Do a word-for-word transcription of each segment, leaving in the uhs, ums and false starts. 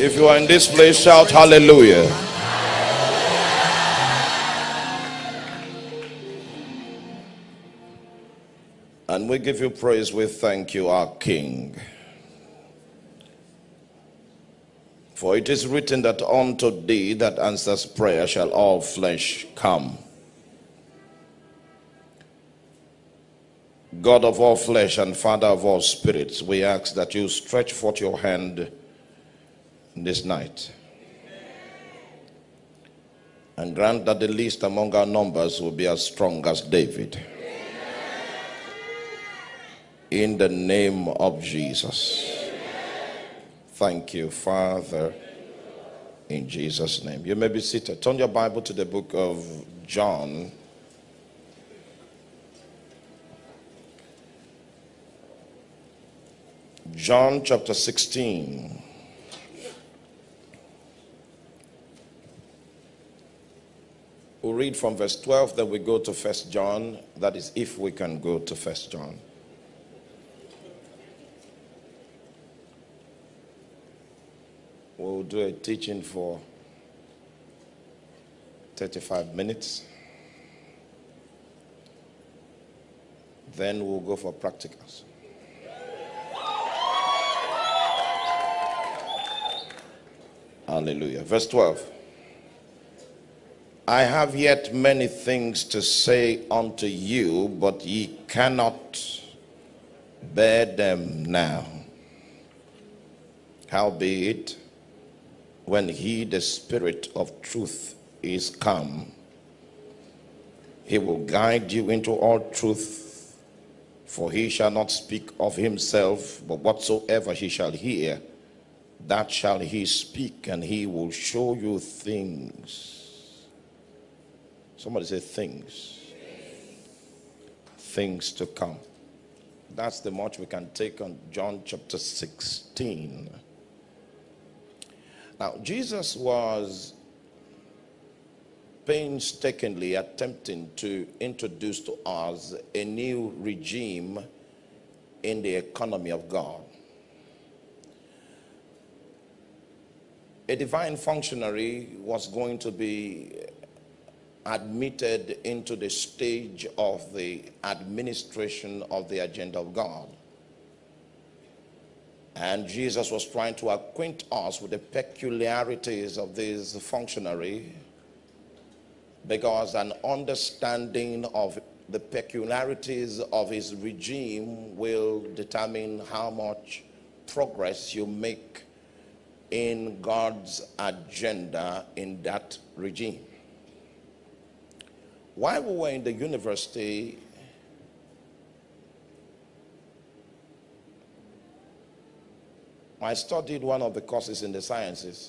If you are in this place, shout hallelujah. And we give you praise. We thank you, our King. For it is written that unto thee that answers prayer shall all flesh come. God of all flesh and Father of all spirits, we ask that you stretch forth your hand this night. And grant that the least among our numbers will be as strong as David. In the name of Jesus. Thank you, Father, in Jesus' name. You may be seated. Turn your Bible to the book of John. John chapter sixteen. We'll read from verse twelve, then we go to First John. That is, if we can go to First John. We'll do a teaching for thirty-five minutes. Then we'll go for practicals. Hallelujah. Verse twelve. I have yet many things to say unto you, but ye cannot bear them now. Howbeit, when he, the Spirit of truth, is come, he will guide you into all truth, for he shall not speak of himself, but whatsoever he shall hear, that shall he speak, and he will show you things. Somebody say things. Things to come. That's the much we can take on John chapter sixteen. Now, Jesus was painstakingly attempting to introduce to us a new regime in the economy of God. A divine functionary was going to be admitted into the stage of the administration of the agenda of God. And Jesus was trying to acquaint us with the peculiarities of this functionary, because an understanding of the peculiarities of his regime will determine how much progress you make in God's agenda in that regime. While we were in the university, I studied one of the courses in the sciences.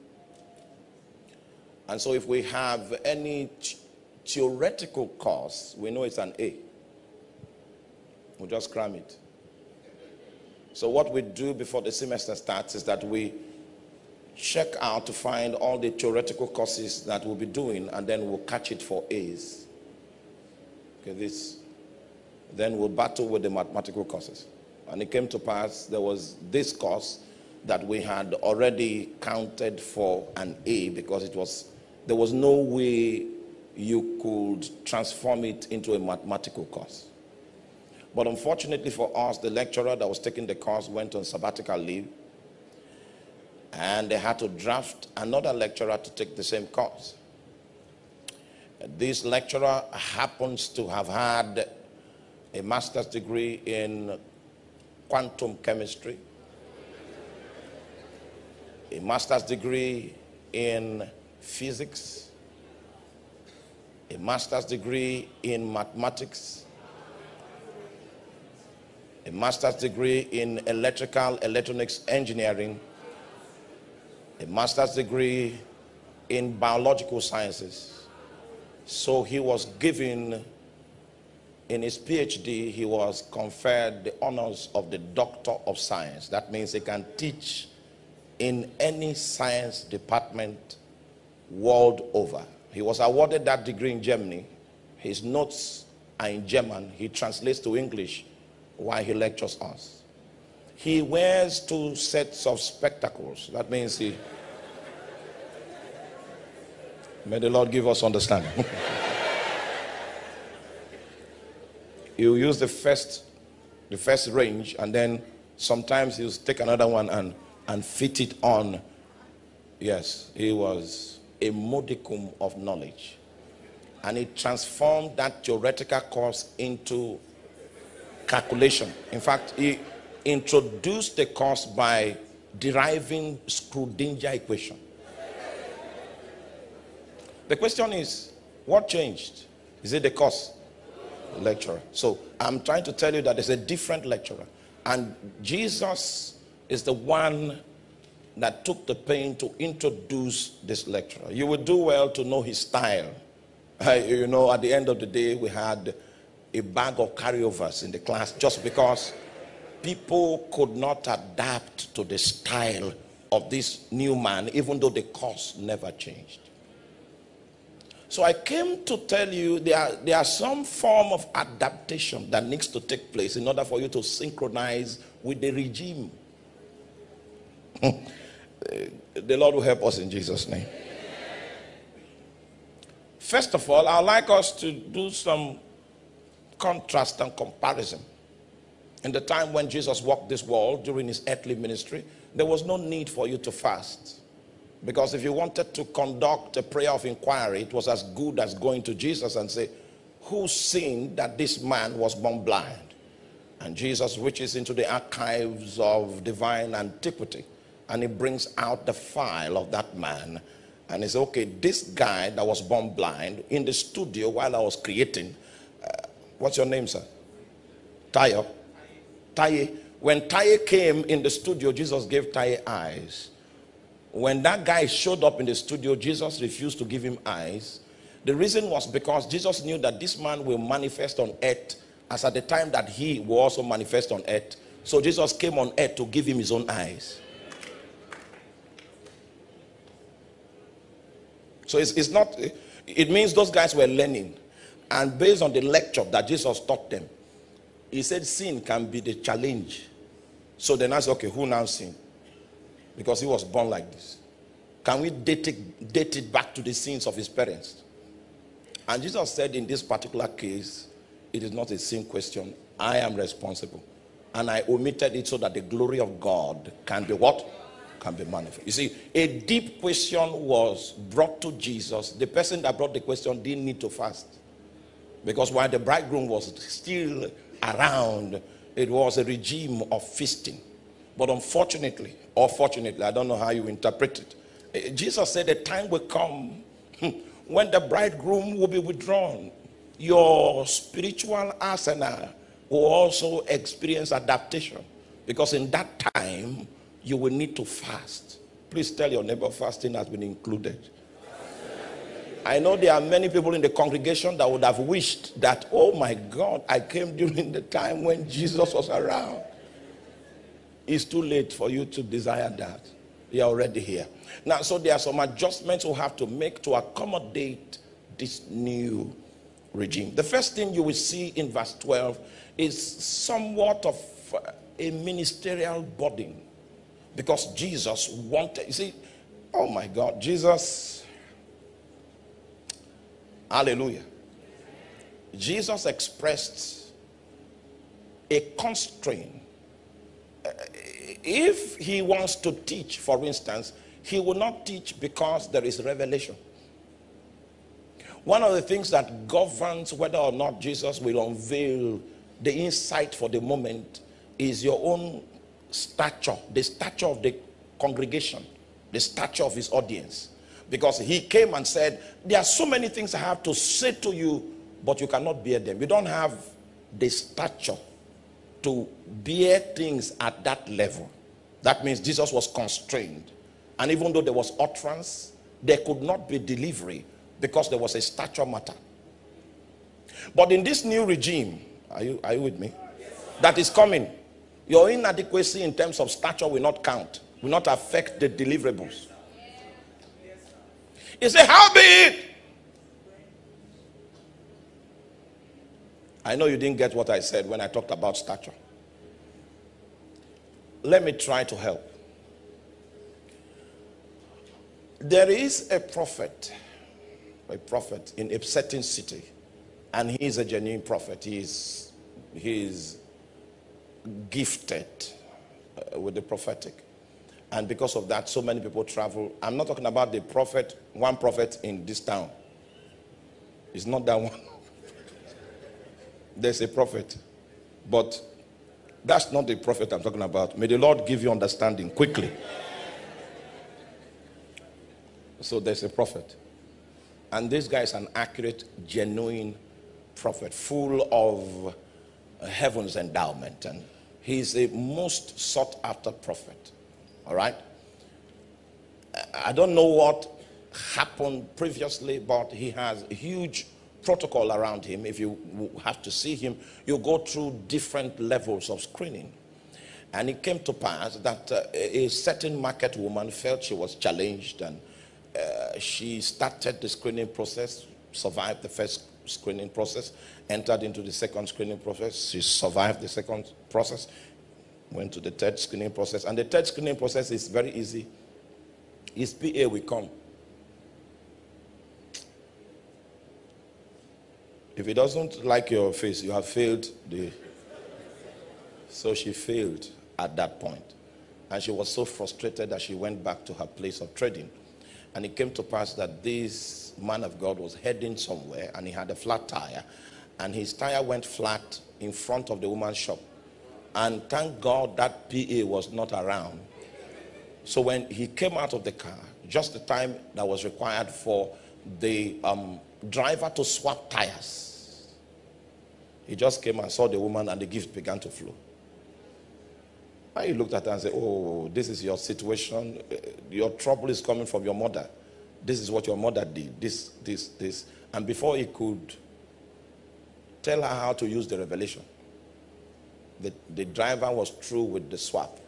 And so if we have any theoretical course, we know it's an A. We just cram it. So what we do before the semester starts is that we check out to find all the theoretical courses that we'll be doing, and then we'll catch it for A's. Okay, this. Then we'll battle with the mathematical courses. And it came to pass, there was this course that we had already counted for an A, because it was, there was no way you could transform it into a mathematical course. But unfortunately for us, the lecturer that was taking the course went on sabbatical leave, and they had to draft another lecturer to take the same course. This lecturer happens to have had a master's degree in quantum chemistry, a master's degree in physics, a master's degree in mathematics, a master's degree in electrical electronics engineering, a master's degree in biological sciences. So he was given, in his PhD, he was conferred the honors of the Doctor of Science. That means he can teach in any science department world over. He was awarded that degree in Germany. His notes are in German. He translates to English while he lectures us. He wears two sets of spectacles. That means he... May the Lord give us understanding. He'll use the first, the first range, and then sometimes he'll take another one and, and fit it on. Yes, he was a modicum of knowledge. And he transformed that theoretical course into calculation. In fact, he introduced the course by deriving Schrödinger equation. The question is, what changed? Is it the course? Lecturer. So I'm trying to tell you that there's a different lecturer. And Jesus is the one that took the pain to introduce this lecturer. You would do well to know his style. You know, at the end of the day, we had a bag of carryovers in the class just because people could not adapt to the style of this new man, even though the course never changed. So I came to tell you there are, there are some form of adaptation that needs to take place in order for you to synchronize with the regime. The Lord will help us in Jesus' name. First of all, I'd like us to do some contrast and comparison. In the time when Jesus walked this world during his earthly ministry, there was no need for you to fast. Because if you wanted to conduct a prayer of inquiry, it was as good as going to Jesus and say, who sinned that this man was born blind? And Jesus reaches into the archives of divine antiquity and he brings out the file of that man. And he says, okay, this guy that was born blind in the studio while I was creating, uh, what's your name, sir? Tayo. Taye. When Taye came in the studio, Jesus gave Taye eyes. When that guy showed up in the studio, Jesus refused to give him eyes. The reason was because Jesus knew that this man will manifest on earth as at the time that he will also manifest on earth. So Jesus came on earth to give him his own eyes. So it's, it's not, it means those guys were learning. And based on the lecture that Jesus taught them, he said sin can be the challenge. So then I said, okay, who now sin? Because he was born like this. Can we date it, date it back to the sins of his parents? And Jesus said in this particular case, it is not a sin question. I am responsible. And I omitted it so that the glory of God can be what? Can be manifest. You see, a deep question was brought to Jesus. The person that brought the question didn't need to fast. Because while the bridegroom was still around, it was a regime of feasting. But unfortunately, or fortunately, I don't know how you interpret it, Jesus said a time will come when the bridegroom will be withdrawn. Your spiritual arsenal will also experience adaptation. Because in that time, you will need to fast. Please tell your neighbor fasting has been included. I know there are many people in the congregation that would have wished that, oh my God, I came during the time when Jesus was around. It's too late for you to desire that. You're already here. Now, so there are some adjustments we have to make to accommodate this new regime. The first thing you will see in verse twelve is somewhat of a ministerial burden. Because Jesus wanted, you see, oh my God, Jesus, hallelujah. Jesus expressed a constraint. If he wants to teach, for instance, he will not teach because there is revelation. One of the things that governs whether or not Jesus will unveil the insight for the moment is your own stature, the stature of the congregation, the stature of his audience. Because he came and said, there are so many things I have to say to you, but you cannot bear them. You don't have the stature to bear things at that level. That means Jesus was constrained. And even though there was utterance, there could not be delivery because there was a stature matter. But in this new regime, are you, are you with me? That is coming. Your inadequacy in terms of stature will not count, will not affect the deliverables. He said, how be it? I know you didn't get what I said when I talked about stature. let me try to help. There is a prophet, a prophet in a certain city, and he is a genuine prophet. He is, he is gifted uh, with the prophetic. And because of that, so many people travel. I'm not talking about the prophet, one prophet in this town. It's not that one. There's a prophet. But that's not the prophet I'm talking about. May the Lord give you understanding quickly. So there's a prophet. And this guy is an accurate, genuine prophet, full of heaven's endowment. And he's a most sought after prophet. All right? I don't know what happened previously, but he has a huge protocol around him. If you have to see him, you go through different levels of screening. And it came to pass that uh, a certain market woman felt she was challenged, and uh, she started the screening process, survived the first screening process, entered into the second screening process. She survived the second process, went to the third screening process. And the third screening process is very easy. His P A will come. If he doesn't like your face, you have failed the... So she failed at that point. And she was so frustrated that she went back to her place of trading. And it came to pass that this man of God was heading somewhere, and he had a flat tire. And his tire went flat in front of the woman's shop. And thank God that P A was not around. So when he came out of the car, just the time that was required for the um, driver to swap tires, he just came and saw the woman, and the gift began to flow. And he looked at her and said, oh, this is your situation. Your trouble is coming from your mother. This is what your mother did. This, this, this. And before he could tell her how to use the revelation, the, the driver was through with the swap.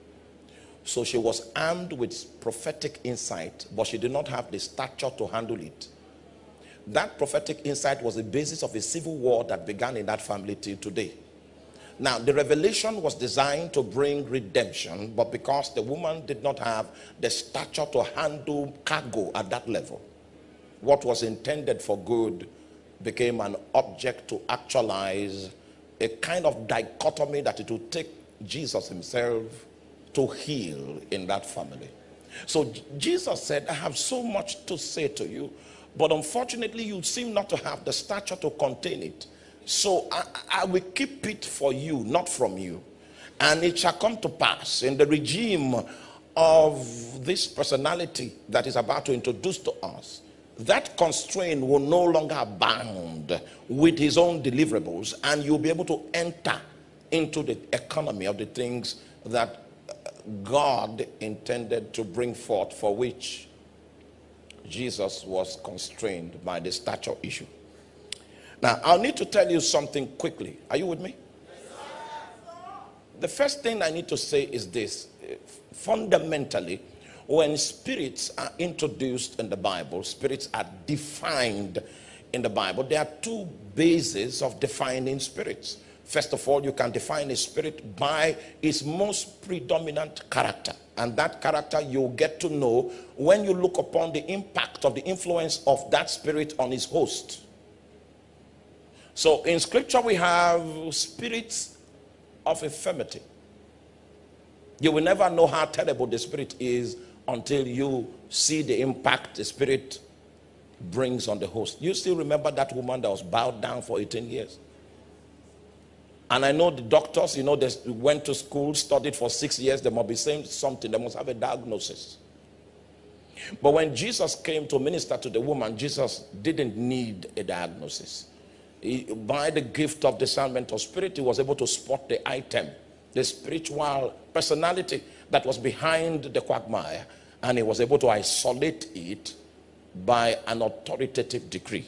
So she was armed with prophetic insight, but she did not have the stature to handle it. That prophetic insight was the basis of a civil war that began in that family till today. Now, the revelation was designed to bring redemption, but because the woman did not have the stature to handle cargo at that level, what was intended for good became an object to actualize a kind of dichotomy that it would take Jesus himself to heal in that family. So Jesus said, I have so much to say to you, but unfortunately you seem not to have the stature to contain it. So I, I will keep it for you, not from you. And it shall come to pass in the regime of this personality that is about to introduce to us, that constraint will no longer abound with his own deliverables, and you'll be able to enter into the economy of the things that God intended to bring forth, for which Jesus was constrained by the stature issue. Now, I'll need to tell you something quickly. Are you with me? The first thing I need to say is this. Fundamentally, when spirits are introduced in the Bible, spirits are defined in the Bible, there are two bases of defining spirits. First of all, you can define a spirit by its most predominant character. And that character you'll get to know when you look upon the impact of the influence of that spirit on its host. So in scripture we have spirits of infirmity. You will never know how terrible the spirit is until you see the impact the spirit brings on the host. You still remember that woman that was bowed down for eighteen years? And I know the doctors, you know, they went to school, studied for six years. They must be saying something. They must have a diagnosis. But when Jesus came to minister to the woman, Jesus didn't need a diagnosis. He, by the gift of discernment of spirit, he was able to spot the item, the spiritual personality that was behind the quagmire. And he was able to isolate it by an authoritative decree.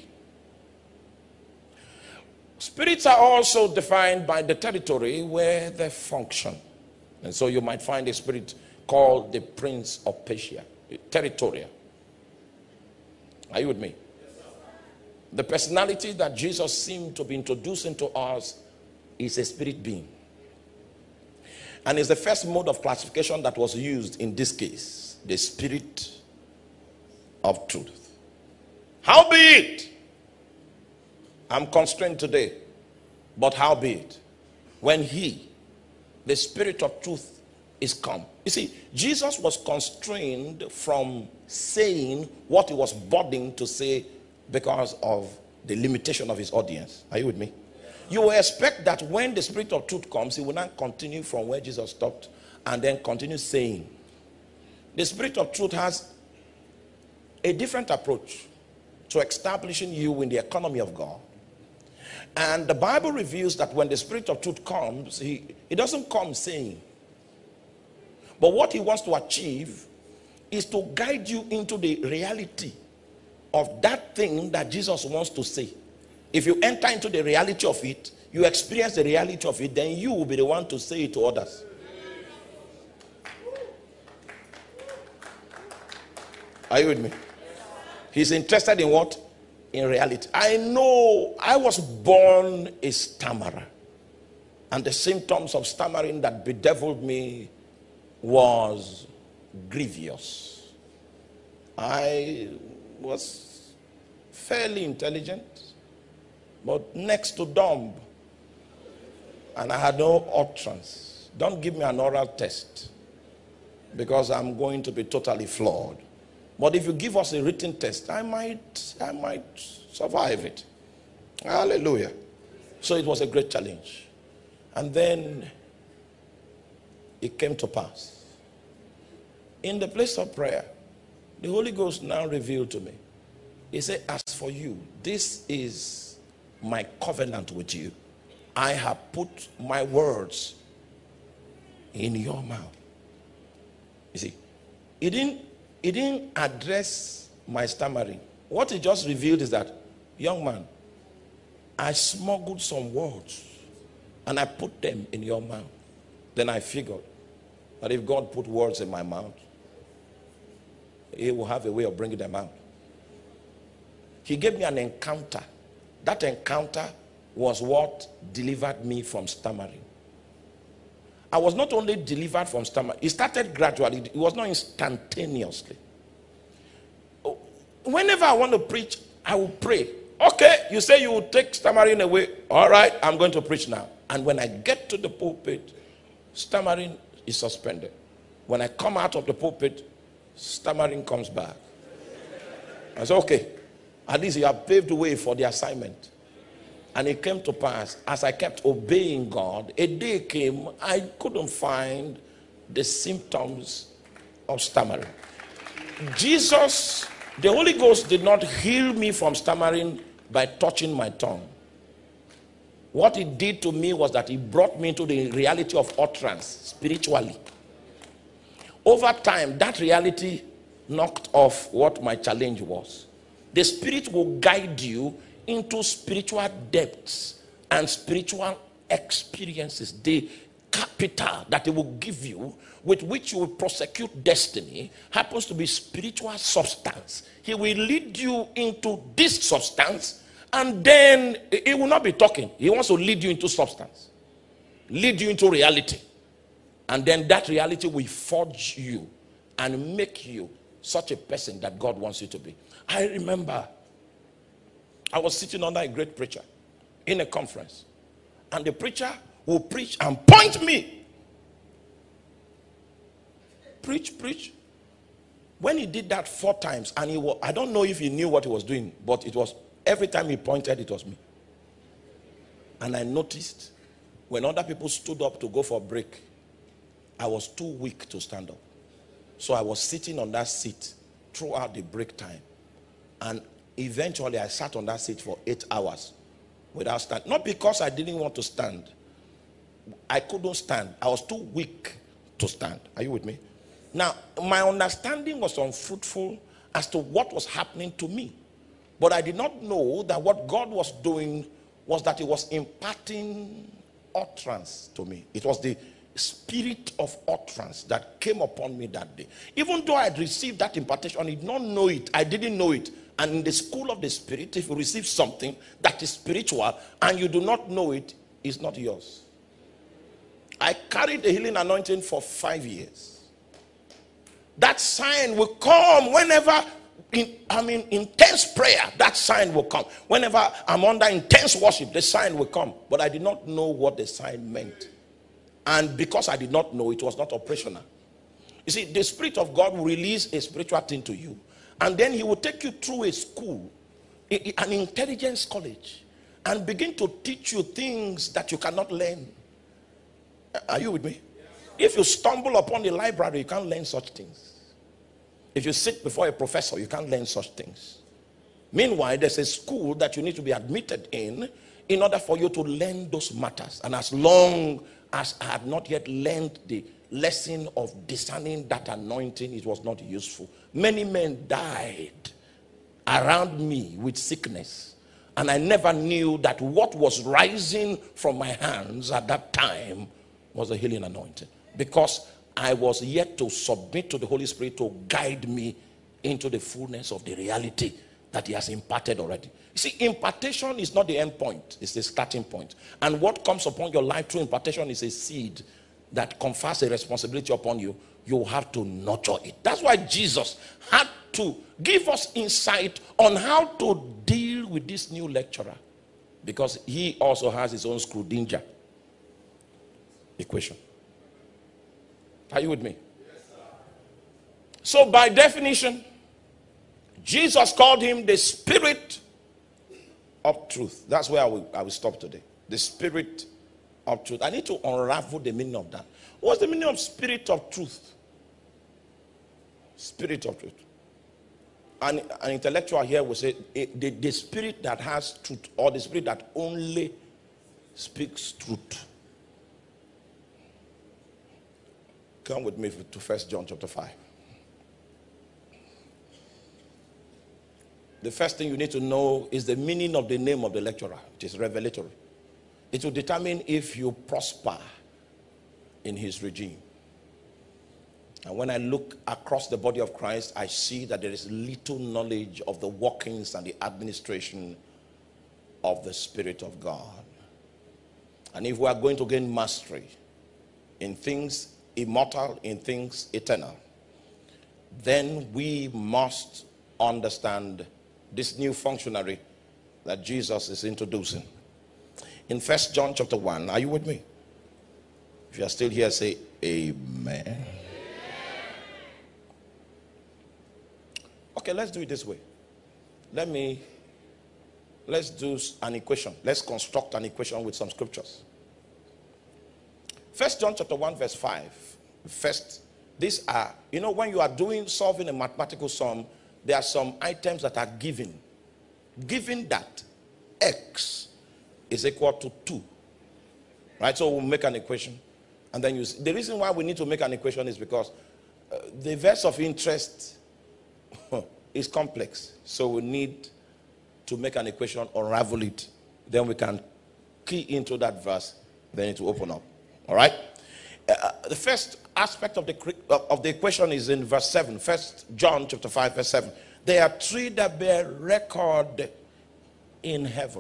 Spirits are also defined by the territory where they function. And so you might find a spirit called the Prince of Persia, territorial. Are you with me? The personality that Jesus seemed to be introducing to us is a spirit being. And it's the first mode of classification that was used in this case. The spirit of truth. Howbeit, I'm constrained today, but howbeit, when he, the spirit of truth, is come. You see, Jesus was constrained from saying what he was burdened to say because of the limitation of his audience. Are you with me? You will expect that when the spirit of truth comes, he will not continue from where Jesus stopped and then continue saying. The spirit of truth has a different approach to establishing you in the economy of God. And the Bible reveals that when the spirit of truth comes, he, he doesn't come saying. But what he wants to achieve is to guide you into the reality of that thing that Jesus wants to say. If you enter into the reality of it, you experience the reality of it, then you will be the one to say it to others. Are you with me? He's interested in what? In reality. I know I was born a stammerer. And the symptoms of stammering that bedeviled me was grievous. I was fairly intelligent, but next to dumb. And I had no utterance. Don't give me an oral test, because I'm going to be totally flawed. But if you give us a written test, I might, I might survive it. Hallelujah. So it was a great challenge. And then it came to pass. In the place of prayer, the Holy Ghost now revealed to me. He said, as for you, this is my covenant with you. I have put my words in your mouth. You see, he didn't, he didn't address my stammering. What he just revealed is that, young man, I smuggled some words and I put them in your mouth. Then I figured that if God put words in my mouth, he will have a way of bringing them out. He gave me an encounter. That encounter was what delivered me from stammering. I was not only delivered from stammering, it started gradually. It was not instantaneously. Whenever I want to preach, I will pray. Okay, you say you will take stammering away. All right, I'm going to preach now. And when I get to the pulpit, stammering is suspended. When I come out of the pulpit, stammering comes back. I said, okay, at least you have paved the way for the assignment. And it came to pass, as I kept obeying God, a day came, I couldn't find the symptoms of stammering. Jesus, the Holy Ghost did not heal me from stammering by touching my tongue. What he did to me was that he brought me into the reality of utterance spiritually. Over time, that reality knocked off what my challenge was. The Spirit will guide you into spiritual depths and spiritual experiences. The capital that he will give you with which you will prosecute destiny happens to be spiritual substance. He will lead you into this substance, and then he will not be talking. He wants to lead you into substance, lead you into reality. And then that reality will forge you and make you such a person that God wants you to be. I remember I was sitting under a great preacher in a conference, and the preacher will preach and point me. Preach, preach. When he did that four times, and he was, I don't know if he knew what he was doing, but it was every time he pointed, it was me. And I noticed when other people stood up to go for a break, I was too weak to stand up. So I was sitting on that seat throughout the break time. And eventually I sat on that seat for eight hours without standing. Not because I didn't want to stand. I couldn't stand. I was too weak to stand. Are you with me? Now, my understanding was unfruitful as to what was happening to me. But I did not know that what God was doing was that he was imparting utterance to me. It was the spirit of utterance that came upon me that day. Even though I had received that impartation, I did not know it. I didn't know it. And in the school of the Spirit, if you receive something that is spiritual and you do not know it, it's not yours. I carried the healing anointing for five years. That sign will come whenever in, I'm in intense prayer. That sign will come. Whenever I'm under intense worship, the sign will come. But I did not know what the sign meant. And because I did not know, it was not operational. You see, the Spirit of God will release a spiritual thing to you. And then he will take you through a school, an intelligence college, and begin to teach you things that you cannot learn. Are you with me? If you stumble upon the library, you can't learn such things. If you sit before a professor, you can't learn such things. Meanwhile, there's a school that you need to be admitted in in order for you to learn those matters. And as long as I had not yet learned the lesson of discerning that anointing, it was not useful. Many men died around me with sickness. And I never knew that what was rising from my hands at that time was a healing anointing. Because I was yet to submit to the Holy Spirit to guide me into the fullness of the reality that he has imparted already. You see, impartation is not the end point. It's the starting point. And what comes upon your life through impartation is a seed that confers a responsibility upon you. You have to nurture it. That's why Jesus had to give us insight on how to deal with this new lecturer. Because he also has his own Schrödinger equation. Are you with me? Yes, sir. So by definition, Jesus called him the Spirit of truth. That's where I will, I will stop today. The Spirit of truth. I need to unravel the meaning of that. What's the meaning of Spirit of truth? Spirit of truth. An, an intellectual here will say the, the spirit that has truth, or the spirit that only speaks truth. Come with me to First John chapter five. The first thing you need to know is the meaning of the name of the lecturer. It is revelatory. It will determine if you prosper in his regime. And when I look across the body of Christ, I see that there is little knowledge of the workings and the administration of the Spirit of God. And if we are going to gain mastery in things immortal, in things eternal, then we must understand this new functionary that Jesus is introducing. In First John chapter one, are you with me? If you are still here, say amen. Okay, let's do it this way. Let me, let's do an equation. Let's construct an equation with some scriptures. First John chapter one verse five. First, these are, you know, when you are doing, solving a mathematical sum, there are some items that are given. Given that x is equal to two. Right, so we'll make an equation. And then you see, the reason why we need to make an equation is because uh, the verse of interest is complex. So we need to make an equation, unravel it. Then we can key into that verse. Then it will open up. All right? Uh, the first aspect of the, of the equation is in verse seven. First John chapter five verse seven. There are three that bear record in heaven.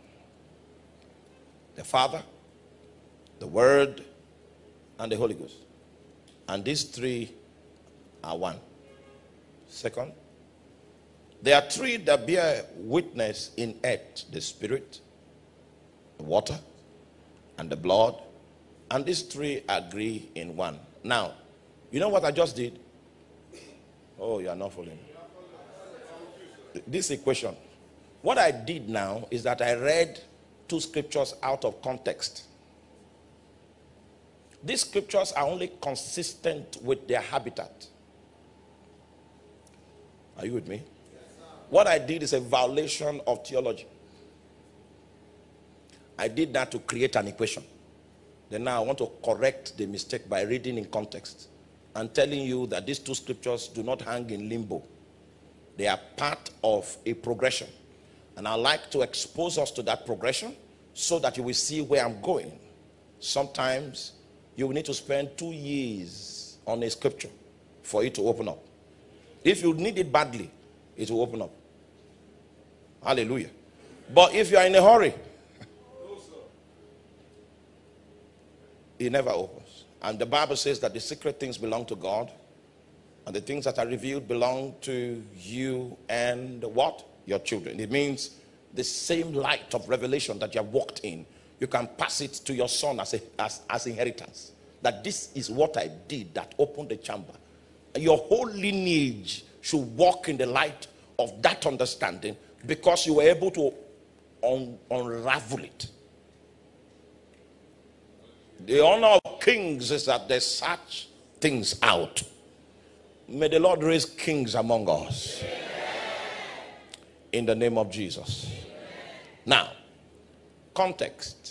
The Father, the Word, and the Holy Ghost. And these three are one. Second, there are three that bear witness in earth: the Spirit, the water, and the blood. And these three agree in one. Now, you know what I just did? Oh, you are not following. This equation. What I did now is that I read two scriptures out of context. These scriptures are only consistent with their habitat. Are you with me? What I did is a violation of theology. I did that to create an equation. Then now I want to correct the mistake by reading in context and telling you that these two scriptures do not hang in limbo. They are part of a progression. And I like to expose us to that progression so that you will see where I'm going. Sometimes you will need to spend two years on a scripture for it to open up. If you need it badly, it will open up. Hallelujah. But if you are in a hurry, He never opens. And the Bible says that the secret things belong to God, and the things that are revealed belong to you and what? Your children. It means the same light of revelation that you have walked in, you can pass it to your son as, a, as, as inheritance. That this is what I did that opened the chamber. Your whole lineage should walk in the light of that understanding, because you were able to un unravel it. The honor of kings is that they search things out. May the Lord raise kings among us. In the name of Jesus. Now, context.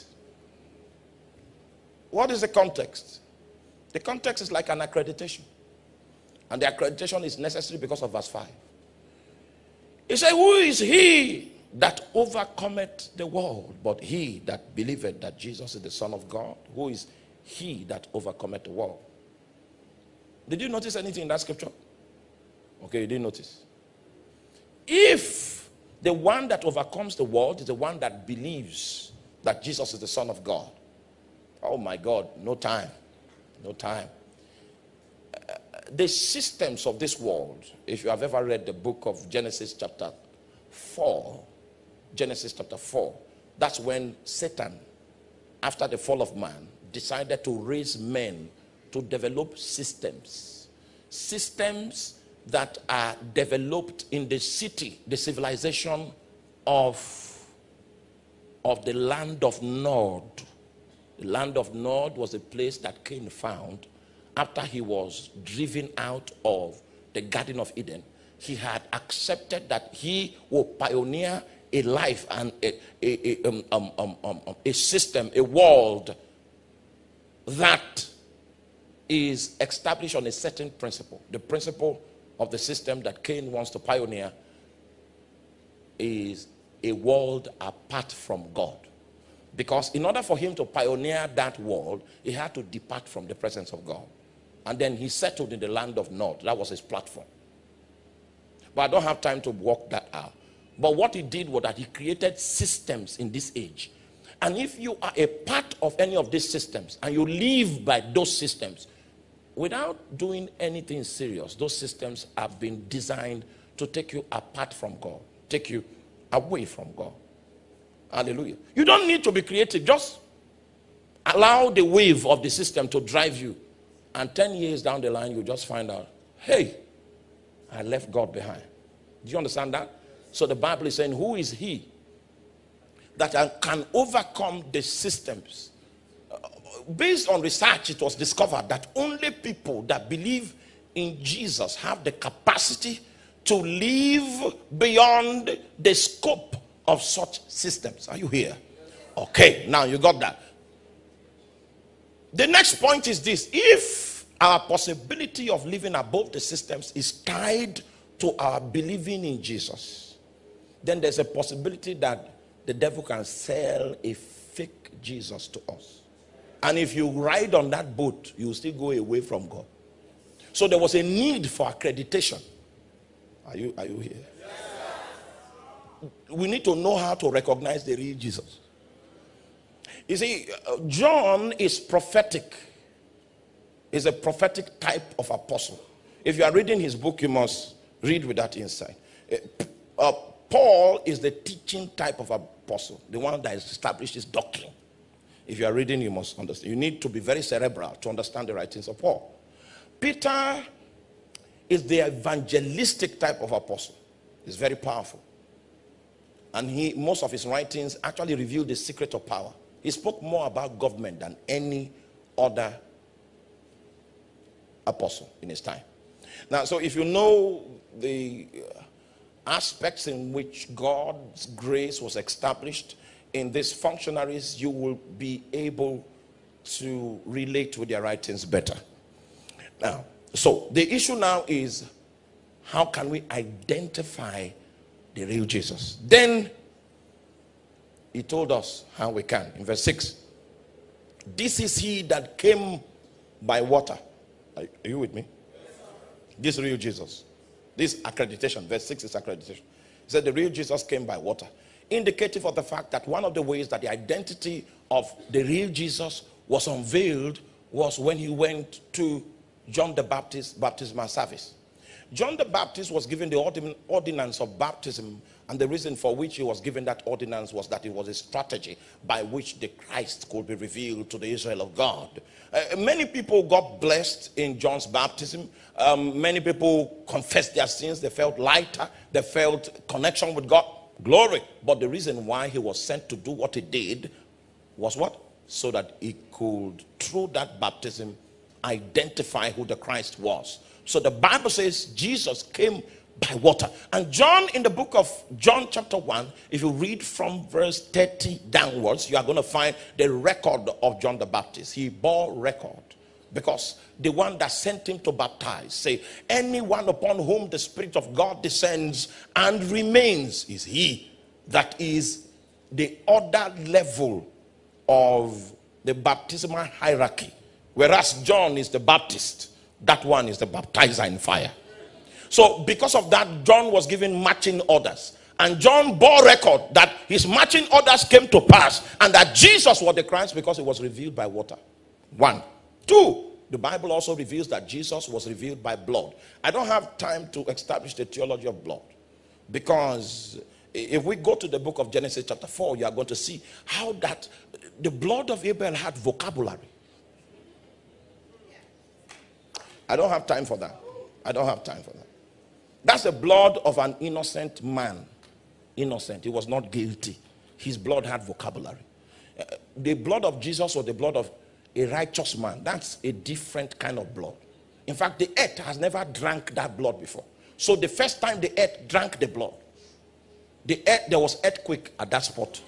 What is the context? The context is like an accreditation. And the accreditation is necessary because of verse five. He said, who is he that overcometh the world, but he that believeth that Jesus is the Son of God? Who is he that overcometh the world? Did you notice anything in that scripture? Okay, you didn't notice. If the one that overcomes the world is the one that believes that Jesus is the Son of God, oh my God, no time. No time. Uh, the systems of this world, if you have ever read the book of Genesis chapter four, Genesis chapter four, that's when Satan, after the fall of man, decided to raise men to develop systems. Systems that are developed in the city, the civilization of, of the land of Nod. The land of Nod was a place that Cain found after he was driven out of the Garden of Eden. He had accepted that he will pioneer a life and a, a, a, um, um, um, um, a system, a world that is established on a certain principle. The principle of the system that Cain wants to pioneer is a world apart from God. Because in order for him to pioneer that world, he had to depart from the presence of God. And then he settled in the land of Nod. That was his platform. But I don't have time to walk that out. But what he did was that he created systems in this age. And if you are a part of any of these systems and you live by those systems, without doing anything serious, those systems have been designed to take you apart from God, take you away from God. Hallelujah. You don't need to be creative. Just allow the wave of the system to drive you. And ten years down the line, you just find out, hey, I left God behind. Do you understand that? So the Bible is saying, who is he that can overcome the systems? Based on research, it was discovered that only people that believe in Jesus have the capacity to live beyond the scope of such systems. Are you here? Okay, now you got that. The next point is this: if our possibility of living above the systems is tied to our believing in Jesus, then there's a possibility that the devil can sell a fake Jesus to us. And if you ride on that boat, you will still go away from God. So there was a need for accreditation. Are you, are you here? We need to know how to recognize the real Jesus. You see, John is prophetic. He's a prophetic type of apostle. If you are reading his book, you must read with that insight. Uh, Paul is the teaching type of apostle, the one that has established his doctrine. If you are reading, you must understand. You need to be very cerebral to understand the writings of Paul. Peter is the evangelistic type of apostle. He's very powerful. And he, most of his writings actually reveal the secret of power. He spoke more about government than any other apostle in his time. Now, so if you know the aspects in which God's grace was established in these functionaries, you will be able to relate with their writings better. Now, so the issue now is, how can we identify the real Jesus? Then he told us how we can. In verse six, this is he that came by water. Are you with me? This real Jesus. This accreditation. Verse six is accreditation. He said the real Jesus came by water. Indicative of the fact that one of the ways that the identity of the real Jesus was unveiled was when he went to John the Baptist baptismal service. John the Baptist was given the ordinance of baptism, and the reason for which he was given that ordinance was that it was a strategy by which the Christ could be revealed to the Israel of God. Uh, many people got blessed in John's baptism. Um, many people confessed their sins. They felt lighter. They felt connection with God. Glory. But the reason why he was sent to do what he did was what? So that he could, through that baptism, identify who the Christ was. So the Bible says Jesus came by water. And John, in the book of John chapter one, if you read from verse thirty downwards, you are going to find the record of John the Baptist. He bore record because the one that sent him to baptize say, anyone upon whom the Spirit of God descends and remains is he. That is the other level of the baptismal hierarchy. Whereas John is the Baptist, that one is the baptizer in fire. So because of that, John was given marching orders. And John bore record that his marching orders came to pass and that Jesus was the Christ because it was revealed by water. One. Two, the Bible also reveals that Jesus was revealed by blood. I don't have time to establish the theology of blood, because if we go to the book of Genesis chapter four, you are going to see how that the blood of Abel had vocabulary. I don't have time for that. I don't have time for that. That's the blood of an innocent man. Innocent. He was not guilty. His blood had vocabulary. Uh, the blood of Jesus was the blood of a righteous man. That's a different kind of blood. In fact, the earth has never drank that blood before. So the first time the earth drank the blood, the earth, there was earthquake at that spot.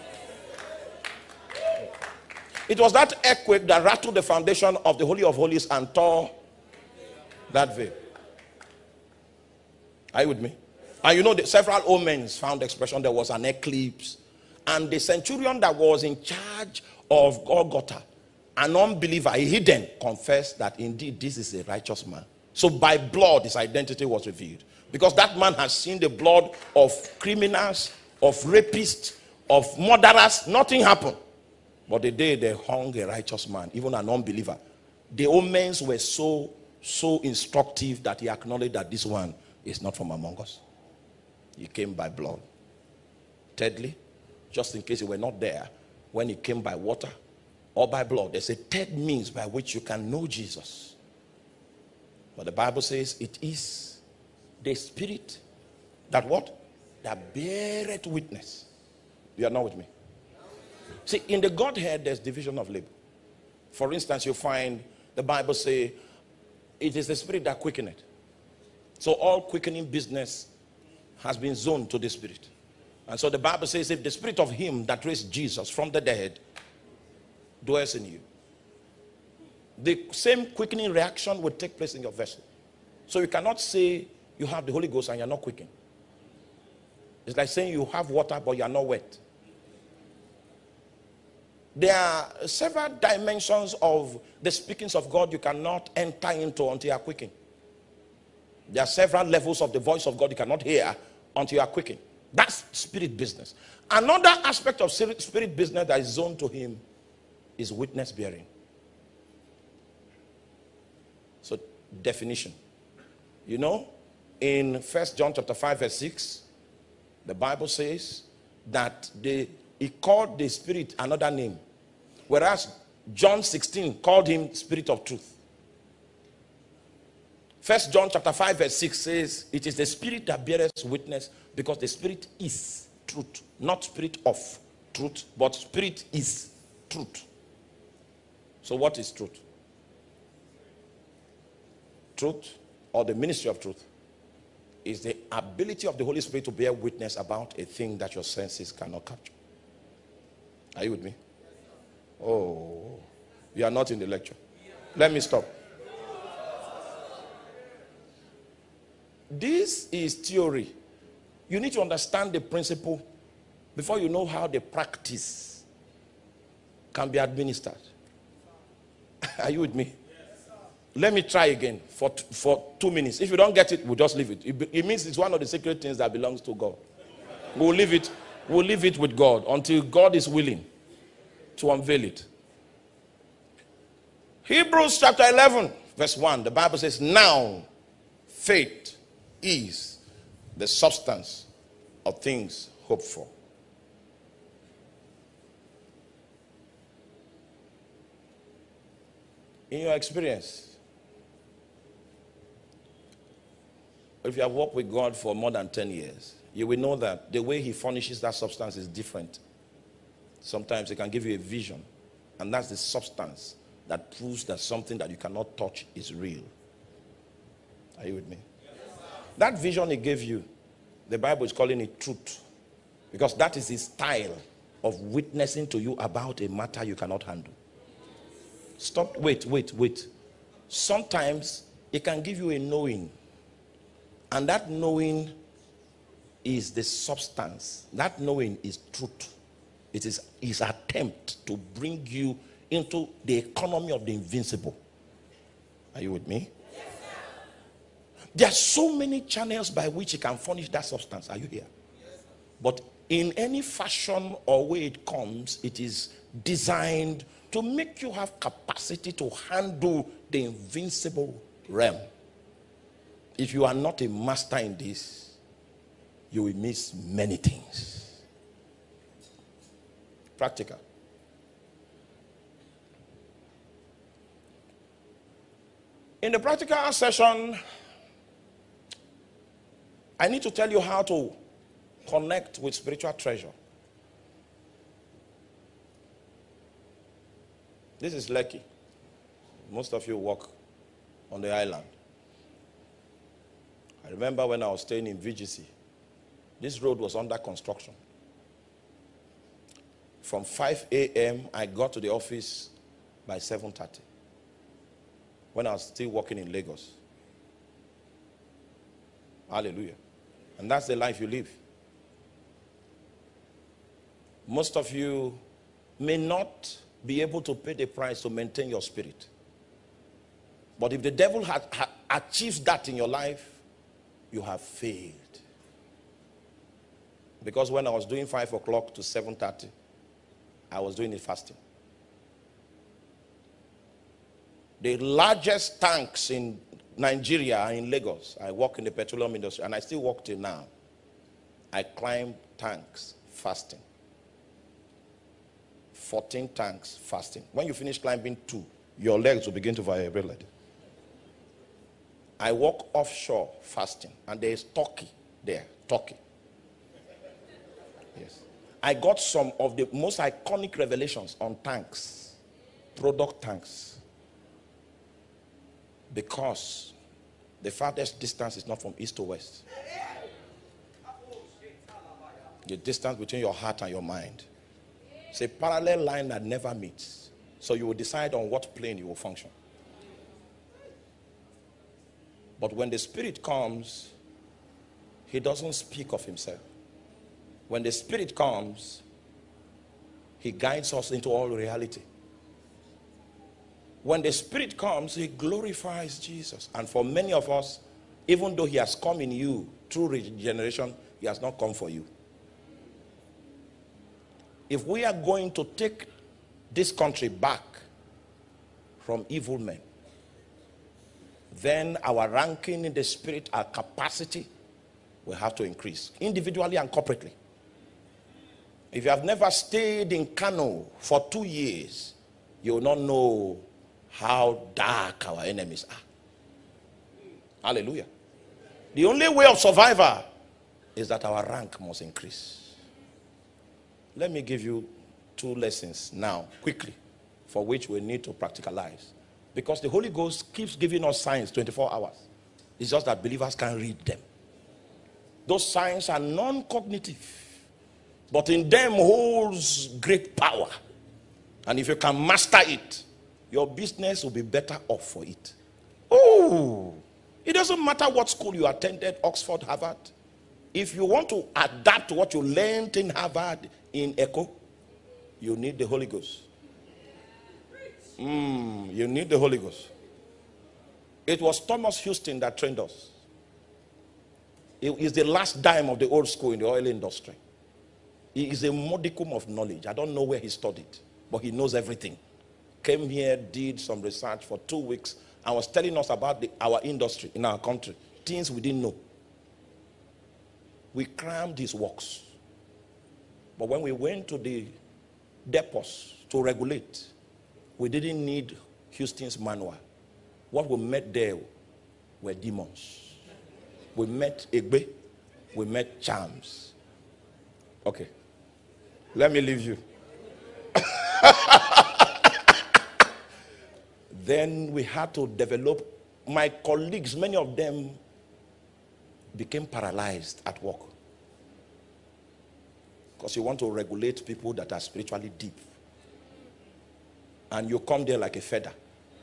It was that earthquake that rattled the foundation of the Holy of Holies and tore that veil. Are you with me? And you know, the several omens found expression. There was an eclipse, and the centurion that was in charge of Golgotha, an unbeliever, a heathen, confessed that indeed this is a righteous man. So by blood his identity was revealed, because that man has seen the blood of criminals, of rapists, of murderers. Nothing happened. But the day they hung a righteous man, even an unbeliever, the omens were so so instructive that he acknowledged that this one is not from among us. He came by blood. Thirdly, just in case you were not there, when he came by water or by blood, there's a third means by which you can know Jesus. But the Bible says it is the Spirit that what? That beareth witness. You are not with me? See, in the Godhead, there's division of labor. For instance, you find the Bible say, it is the Spirit that quickeneth. So all quickening business has been zoned to the Spirit. And so the Bible says, if the Spirit of him that raised Jesus from the dead dwells in you, the same quickening reaction will take place in your vessel. So you cannot say you have the Holy Ghost and you're not quickened. It's like saying you have water but you're not wet. There are several dimensions of the speakings of God you cannot enter into until you are quickened. There are several levels of the voice of God you cannot hear until you are quickened. That's spirit business. Another aspect of spirit business that is zoned to him is witness bearing. So, definition. You know, in First John chapter five verse six, the Bible says that the he called the Spirit another name, whereas John sixteen called him Spirit of Truth. First John chapter five verse six says, it is the Spirit that beareth witness, because the Spirit is truth. Not spirit of truth, but Spirit is truth. So what is truth? Truth, or the ministry of truth, is the ability of the Holy Spirit to bear witness about a thing that your senses cannot capture. Are you with me? Oh, you are not in the lecture. Let me stop. This is theory. You need to understand the principle before you know how the practice can be administered. Are you with me? Let me try again for, for two minutes. If you don't get it, we'll just leave it. it. It means it's one of the sacred things that belongs to God. We'll leave it. We'll leave it with God until God is willing to unveil it. Hebrews chapter eleven, verse one, the Bible says, now faith is the substance of things hoped for. In your experience, if you have worked with God for more than ten years, you will know that the way he furnishes that substance is different. Sometimes he can give you a vision, and that's the substance that proves that something that you cannot touch is real. Are you with me? Yes, that vision he gave you, the Bible is calling it truth, because that is his style of witnessing to you about a matter you cannot handle. Stop, wait, wait, wait. Sometimes it can give you a knowing, and that knowing is the substance. That knowing is truth. It is his attempt to bring you into the economy of the invincible. Are you with me? Yes, sir. There are so many channels by which he can furnish that substance. Are you here? Yes, but in any fashion or way it comes, it is designed to make you have capacity to handle the invincible realm. If you are not a master in this, you will miss many things. Practical. In the practical session, I need to tell you how to connect with spiritual treasure. This is Lekki. Most of you walk on the island. I remember when I was staying in V G C, this road was under construction. From five A M I got to the office by seven thirty when I was still working in Lagos. Hallelujah. And that's the life you live. Most of you may not be able to pay the price to maintain your spirit. But if the devil had, had achieves that in your life, you have failed. Because when I was doing five o'clock to seven thirty, I was doing it fasting. The largest tanks in Nigeria are in Lagos. I work in the petroleum industry, and I still work till now. I climb tanks fasting. fourteen tanks fasting. When you finish climbing two, your legs will begin to vibrate like that. I walk offshore fasting, and there is Turkey there. Turkey. Yes. I got some of the most iconic revelations on tanks, product tanks, because the farthest distance is not from east to west. The distance between your heart and your mind. It's a parallel line that never meets. So you will decide on what plane you will function. But when the Spirit comes, he doesn't speak of himself. When the Spirit comes, he guides us into all reality. When the Spirit comes, he glorifies Jesus. And for many of us, even though he has come in you through regeneration, he has not come for you. If we are going to take this country back from evil men, then our ranking in the Spirit, our capacity will have to increase, individually and corporately. If you have never stayed in Kano for two years, you will not know how dark our enemies are. Hallelujah. The only way of survival is that our rank must increase. Let me give you two lessons now, quickly, for which we need to practicalize. Because the Holy Ghost keeps giving us signs twenty-four hours. It's just that believers can't read them. Those signs are non-cognitive, but in them holds great power. And if you can master it, your business will be better off for it. Oh, it doesn't matter what school you attended, Oxford, Harvard. If you want to adapt to what you learned in Harvard, in Echo, you need the Holy Ghost. Mm, you need the Holy Ghost. It was Thomas Houston that trained us. He is the last dime of the old school in the oil industry. He is a modicum of knowledge. I don't know where he studied, but he knows everything. came here, did some research for two weeks, and was telling us about the, our industry in our country, things we didn't know. We crammed his works. But when we went to the depots to regulate, we didn't need Houston's manual. What we met there were demons. We met Egbe. We met charms. Okay. Let me leave you. Then we had to develop. My colleagues, many of them became paralyzed at work. Because you want to regulate people that are spiritually deep. And you come there like a feather.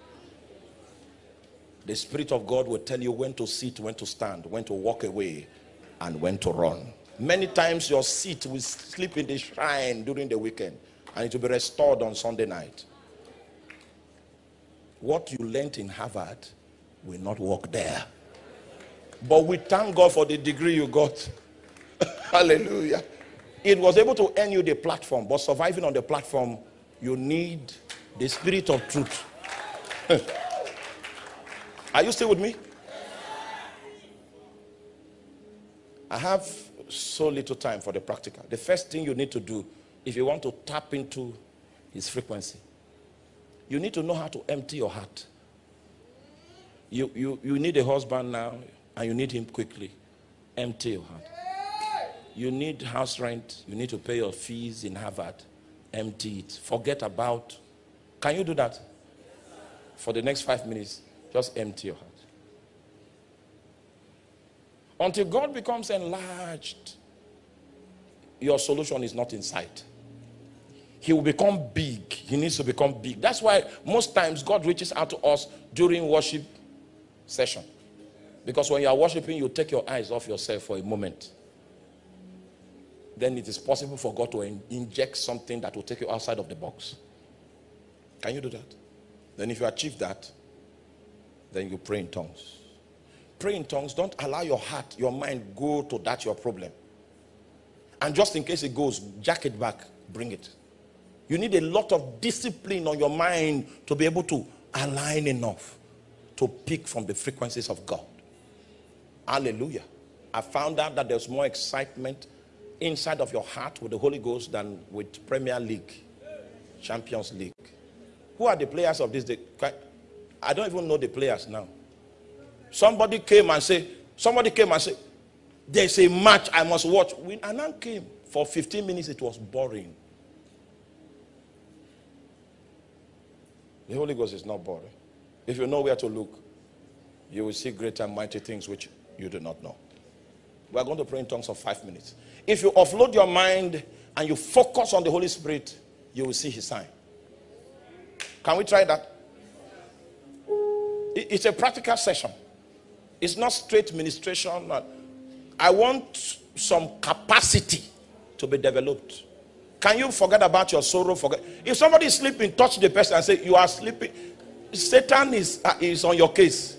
The Spirit of God will tell you when to sit, when to stand, when to walk away, and when to run. Many times your seat will sleep in the shrine during the weekend, and it will be restored on Sunday night. What you learned in Harvard will not work there. But we thank God for the degree you got. Hallelujah. It was able to earn you the platform, but surviving on the platform, you need the Spirit of truth. Are you still with me? I have so little time for the practical. The first thing you need to do, if you want to tap into his frequency, you need to know how to empty your heart. You, you, you need a husband now, and you need him quickly. Empty your heart. You need house rent. You need to pay your fees in Harvard. Empty it. Forget about. Can you do that? For the next five minutes, just empty your heart. Until God becomes enlarged, your solution is not in sight. He will become big. He needs to become big. That's why most times God reaches out to us during worship session. Because when you are worshiping, you take your eyes off yourself for a moment. Then it is possible for God to in inject something that will take you outside of the box. Can you do that? Then if you achieve that, then you pray in tongues. Pray in tongues. Don't allow your heart, your mind go to that your problem. And just in case it goes, jack it back, bring it. You need a lot of discipline on your mind to be able to align enough to pick from the frequencies of God. Hallelujah. I found out that there's more excitement inside of your heart with the Holy Ghost than with Premier League, Champions League. Who are the players of this day? I don't even know the players now. Somebody came and said, somebody came and said, there's a match I must watch. When Anand came, for fifteen minutes it was boring. The Holy Ghost is not boring. If you know where to look, you will see great and mighty things which you do not know. We are going to pray in tongues for five minutes. If you offload your mind and you focus on the Holy Spirit, you will see his sign. Can we try that? It's a practical session. It's not straight ministration. I want some capacity to be developed. Can you forget about your sorrow? Forget. If somebody is sleeping, touch the person and say, you are sleeping. Satan is, uh, is on your case.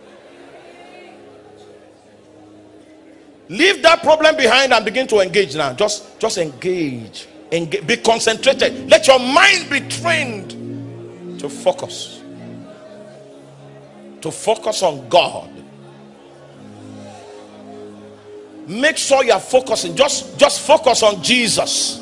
Leave that problem behind and begin to engage now. Just, just engage. engage. Be concentrated. Let your mind be trained to focus. To focus on God. Make sure you are focusing. Just, just focus on Jesus.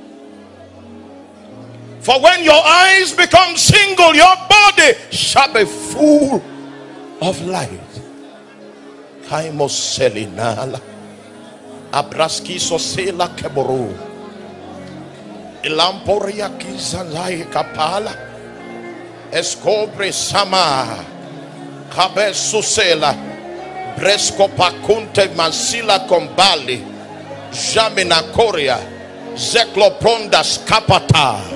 For when your eyes become single, your body shall be full of light. Kaimos selinala. Abraski sosela keboru. Ilamporia kizanai kapala. Escobre sama. Kabe susela. Bresco pacunte mansila combali. Jamina coria. Zekloponda scapata.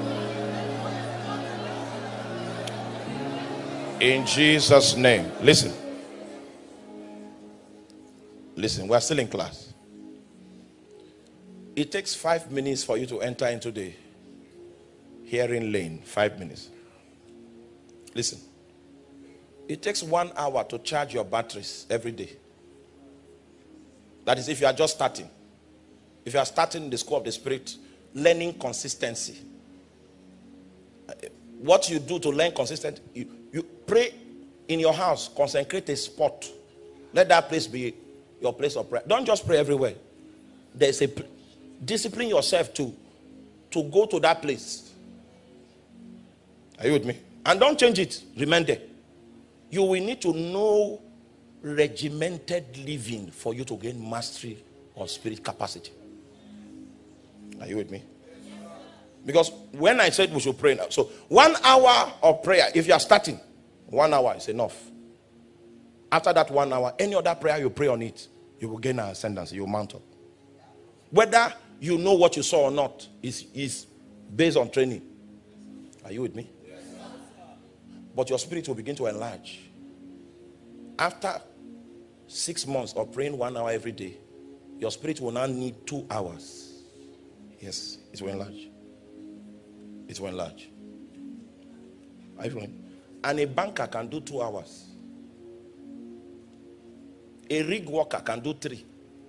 In Jesus' name. Listen. Listen, we're still in class. It takes five minutes for you to enter into the hearing lane. Five minutes. Listen. It takes one hour to charge your batteries every day. That is if you are just starting. If you are starting in the school of the Spirit, learning consistency. what you do to learn consistent, you, you pray in your house, consecrate a spot. Let that place be your place of prayer. Don't just pray everywhere. There's a discipline yourself to to go to that place. Are you with me? And don't change it. Remain there. You will need to know regimented living for you to gain mastery of spirit capacity. Are you with me? Because when I said we should pray now, so one hour of prayer, if you are starting, one hour is enough. After that one hour, any other prayer you pray on it, you will gain an ascendancy, you will mount up. Whether you know what you saw or not is, is based on training. Are you with me? Yes. But your spirit will begin to enlarge. After six months of praying one hour every day, your spirit will now need two hours. Yes, it will enlarge. It will enlarge. Are you following? And a banker can do two hours. A rig worker can do three.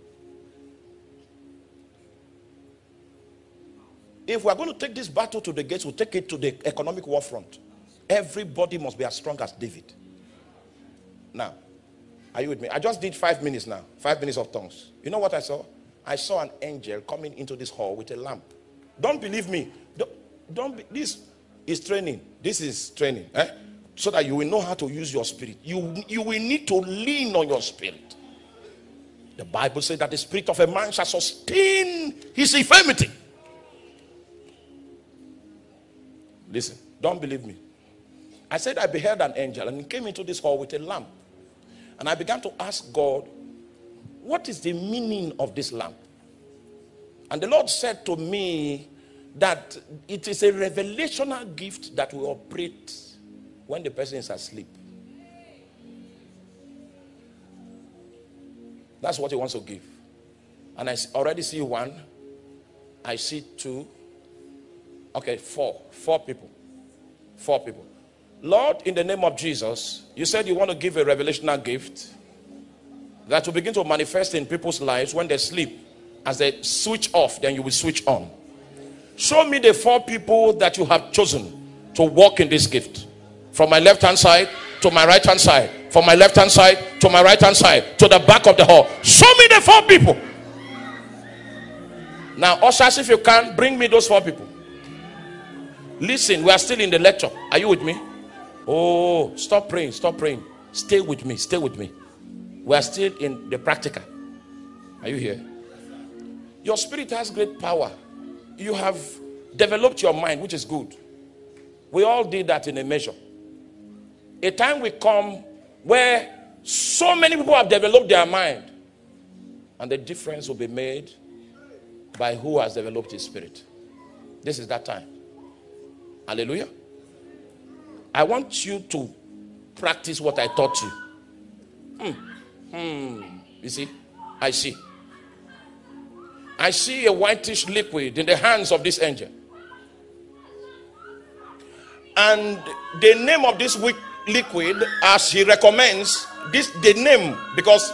If we are going to take this battle to the gates, we'll take it to the economic war front. Everybody must be as strong as David. Now, are you with me? I just did five minutes now. Five minutes of tongues. You know what I saw? I saw an angel coming into this hall with a lamp. Don't believe me. Don't, don't be, this is training. This is training. Eh? So that you will know how to use your spirit. You, you will need to lean on your spirit. The Bible says that the spirit of a man shall sustain his infirmity. Listen, don't believe me. I said I beheld an angel and he came into this hall with a lamp. And I began to ask God, what is the meaning of this lamp? And the Lord said to me that it is a revelational gift that will operate when the person is asleep. That's what he wants to give. And I already see one. I see two. Okay, four. Four people. Four people. Lord, in the name of Jesus, you said you want to give a revelational gift that will begin to manifest in people's lives when they sleep. As they switch off, then you will switch on. Show me the four people that you have chosen to walk in this gift. From my left hand side to my right hand side. From my left hand side to my right hand side. To the back of the hall. Show me the four people. Now, ushers, if you can, bring me those four people. Listen, we are still in the lecture. Are you with me? Oh, stop praying, stop praying. Stay with me, stay with me. We are still in the practical. Are you here? Your spirit has great power. You have developed your mind, which is good. We all did that in a measure. A time will come where so many people have developed their mind, and the difference will be made by who has developed his spirit. This is that time. Hallelujah. I want you to practice what I taught you. Hmm. Hmm. You see? I see. I see a whitish liquid in the hands of this angel. And the name of this liquid, as he recommends, this the name, because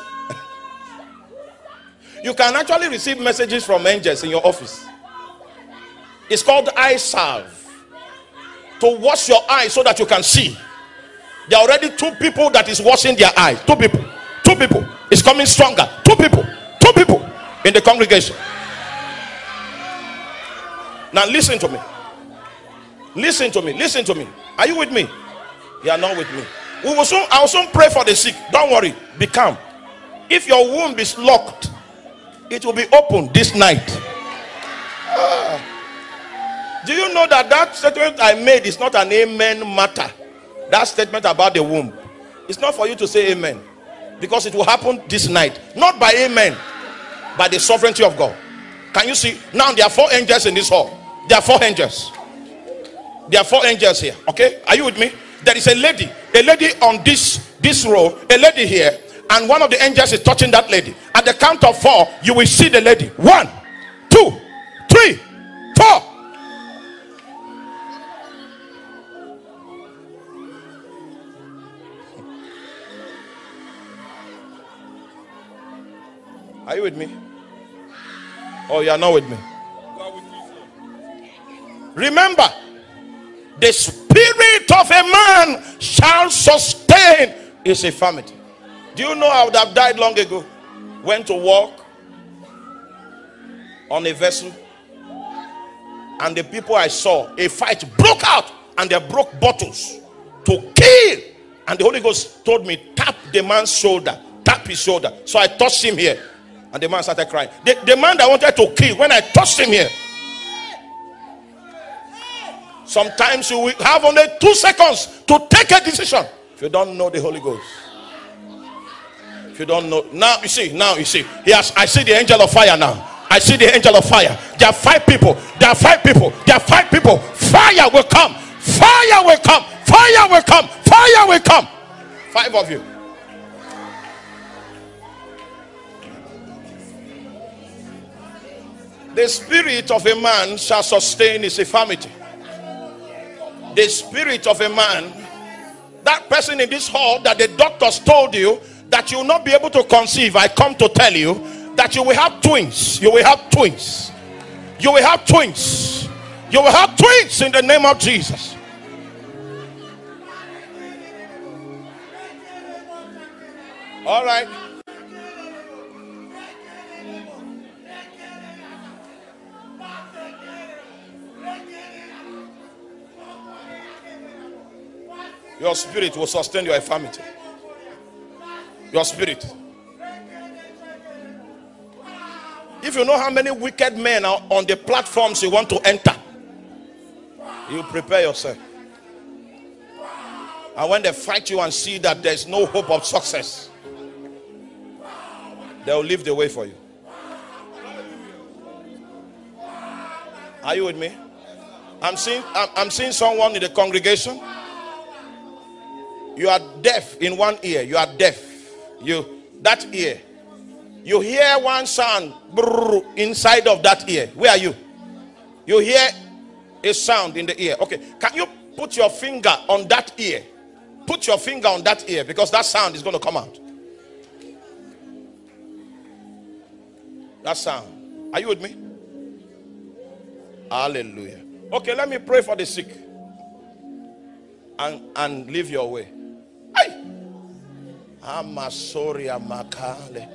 you can actually receive messages from angels in your office. It's called eye salve. To wash your eyes so that you can see. There are already two people that is washing their eyes. Two people. Two people. It's coming stronger. Two people. Two people in the congregation. Now listen to me. Listen to me. Listen to me. Are you with me? You are not with me. We will soon, I will soon pray for the sick. Don't worry. Be calm. If your womb is locked, it will be open this night. Ah. Do you know that that statement I made is not an amen matter? That statement about the womb. It's not for you to say amen. Because it will happen this night. Not by amen. By the sovereignty of God. Can you see? Now there are four angels in this hall. There are four angels. There are four angels here. Okay? Are you with me? There is a lady. A lady on this, this row. A lady here. And one of the angels is touching that lady. At the count of four, you will see the lady. One, two, three, four. Are you with me? Oh, you are not with me. Remember, the spirit of a man shall sustain his infirmity. Do you know I would have died long ago? Went to walk on a vessel, and the people I saw, a fight broke out, and they broke bottles to kill. And the Holy Ghost told me, tap the man's shoulder, tap his shoulder. So I touched him here, and the man started crying. The, the man that wanted to kill, when I touched him here, sometimes you will have only two seconds to take a decision. If you don't know the Holy Ghost, if you don't know, now you see, now you see, yes, I see the angel of fire now. I see the angel of fire. There are five people. There are five people. There are five people. Fire will come. Fire will come. Fire will come. Fire will come. Five of you. The spirit of a man shall sustain his infirmity. The spirit of a man, that person in this hall that the doctors told you that you will not be able to conceive, I come to tell you that you will have twins. You will have twins. You will have twins. You will have twins in the name of Jesus. All right. Your spirit will sustain your infirmity. Your spirit. If you know how many wicked men are on the platforms you want to enter, you prepare yourself. And when they fight you and see that there's no hope of success, they will leave the way for you. Are you with me? I'm seeing I'm, I'm seeing someone in the congregation. You are deaf in one ear. You are deaf. You that ear. You hear one sound brrr, inside of that ear. Where are you? You hear a sound in the ear. Okay. Can you put your finger on that ear? Put your finger on that ear, because that sound is going to come out. That sound. Are you with me? Hallelujah. Okay, let me pray for the sick. And, and leave your way. Hey! Amasoria makale.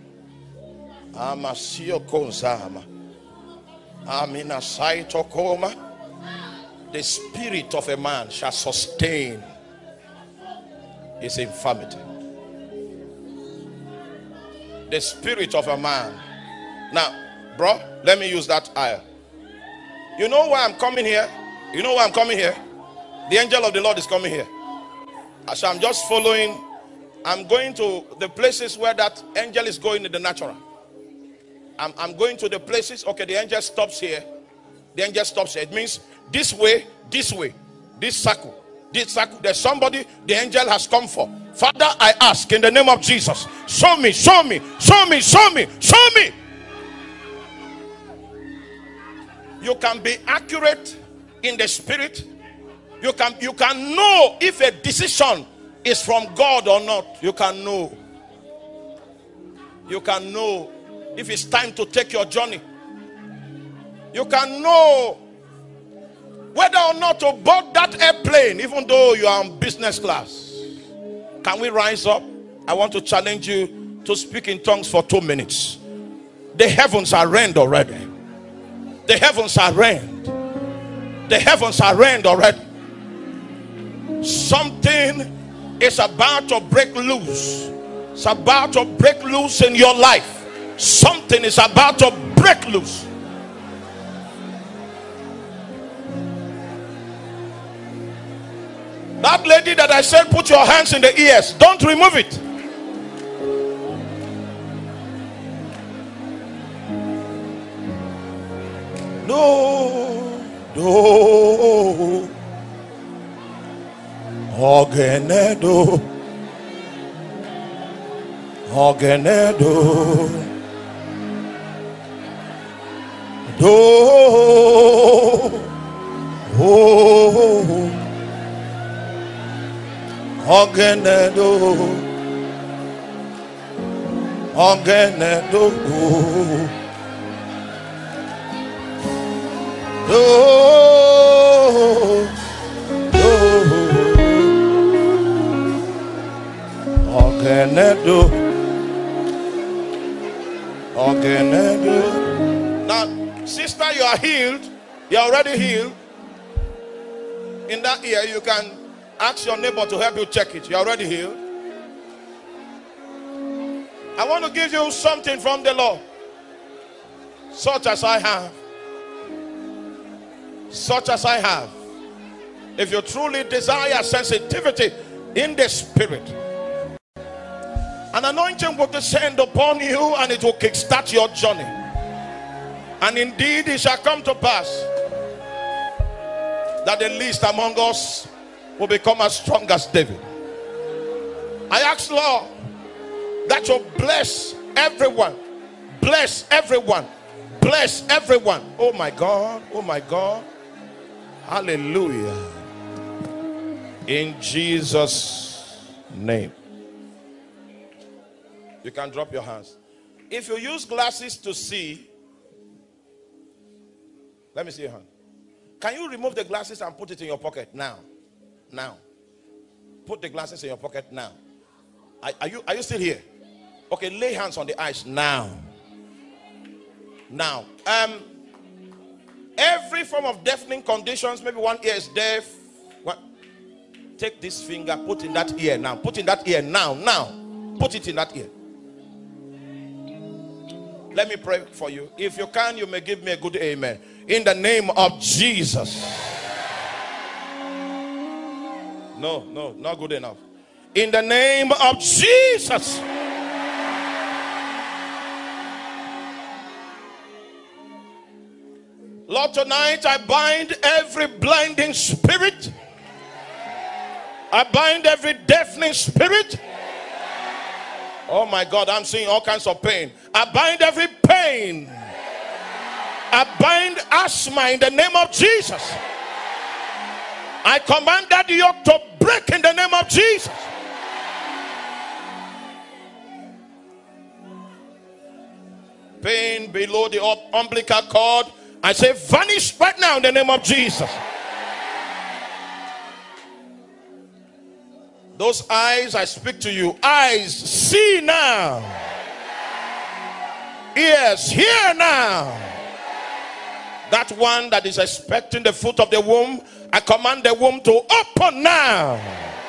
Amasio konzama. Amina saito koma. The spirit of a man shall sustain his infirmity. The spirit of a man. Now, bro, let me use that ayah. You know why I'm coming here? You know why I'm coming here? The angel of the Lord is coming here. So I'm just following. I'm going to the places where that angel is going in the natural. I'm, I'm going to the places. Okay, the angel stops here. The angel stops here. It means this way, this way, this circle, this circle. There's somebody the angel has come for. Father, I ask in the name of Jesus, show me, show me, show me, show me, show me. You can be accurate in the spirit. You can you can know if a decision is from God or not. You can know. You can know if it's time to take your journey. You can know whether or not to board that airplane, even though you are on business class. Can we rise up? I want to challenge you to speak in tongues for two minutes. The heavens are rent already. The heavens are rent. The heavens are rent already. Something is about to break loose. It's about to break loose in your life. Something is about to break loose. That lady that I said put your hands in the ears, don't remove it. No, no. Ogenedo, Ogenedo, do, oh, Ogenedo, Ogenedo, do, do. Ogenedo. Ogenedo. Now, sister, you are healed. You are already healed. In that ear, you can ask your neighbor to help you check it. You are already healed. I want to give you something from the Lord. Such as I have. Such as I have. If you truly desire sensitivity in the spirit, an anointing will descend upon you and it will kickstart your journey. And indeed it shall come to pass that the least among us will become as strong as David. I ask, Lord, that you bless everyone. Bless everyone. Bless everyone. Oh my God. Oh my God. Hallelujah. In Jesus' name. You can drop your hands. If you use glasses to see, let me see your hand. Can you remove the glasses and put it in your pocket now? Now. Put the glasses in your pocket now. Are, are you are you still here? Okay, lay hands on the eyes now. Now. Um every form of deafening conditions, maybe one ear is deaf. What? Take this finger, put in that ear now. Put in that ear now. Now. Put it in that ear. Let me pray for you. If you can, you may give me a good amen. In the name of Jesus. No, no, not good enough. In the name of Jesus. Lord, tonight I bind every blinding spirit. I bind every deafening spirit. Oh my God, I'm seeing all kinds of pain. I bind every pain. I bind asthma in the name of Jesus. I command that yoke to break in the name of Jesus. Pain below the umbilical cord, I say vanish right now in the name of Jesus. Those eyes, I speak to you. Eyes, see now. Ears, hear now. That one that is expecting the fruit of the womb, I command the womb to open now.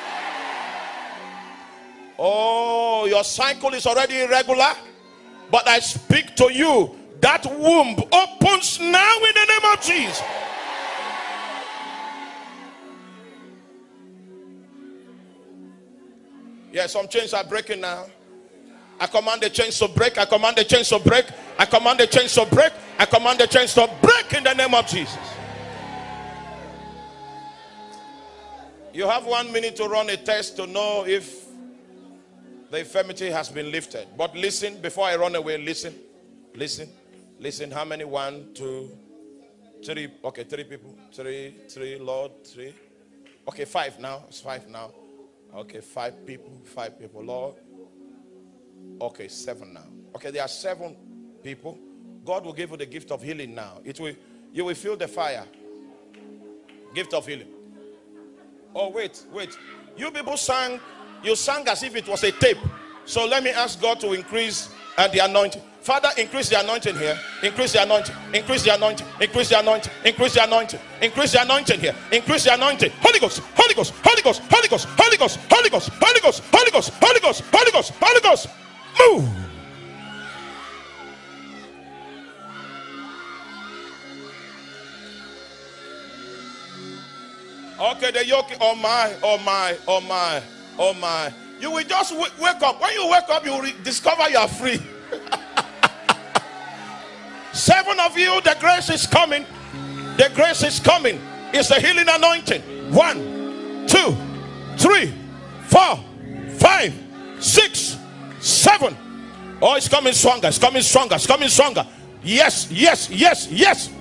Oh, your cycle is already irregular, but I speak to you. That womb opens now in the name of Jesus. Yes, some chains are breaking now. I command the chains to break. I command the chains to break. I command the chains to break. I command the chains to break in the name of Jesus. You have one minute to run a test to know if the infirmity has been lifted. But listen, before I run away, listen. Listen. Listen. How many? One, two, three. Okay, three people. Three, three, Lord, three. Okay, five now. It's five now. Okay, five people. Five people, Lord. Okay, seven now. Okay, there are seven people. God will give you the gift of healing now. It will, you will feel the fire. Gift of healing. Oh, wait, wait. You people sang, you sang as if it was a tape. So let me ask God to increase uh, the anointing. Father, increase the anointing here. Increase the anointing. Increase the anointing. Increase the anointing. Increase the anointing. Increase the anointing here. Increase the anointing. Holy Ghost. Holy Ghost. Holy Ghost. Holy Ghost. Holy Ghost. Holy Ghost. Holy Ghost. Holy Ghost. Holy Ghost. Holy Ghost. Holy Ghost. Move. Okay, the yoke. Oh my. Oh my. Oh my. Oh my. You will just w wake up. When you wake up, you will discover you are free. Seven of you, the grace is coming. The grace is coming. It's a healing anointing. One, two, three, four, five, six, seven. Oh, it's coming stronger. It's coming stronger. It's coming stronger. Yes, yes, yes, yes.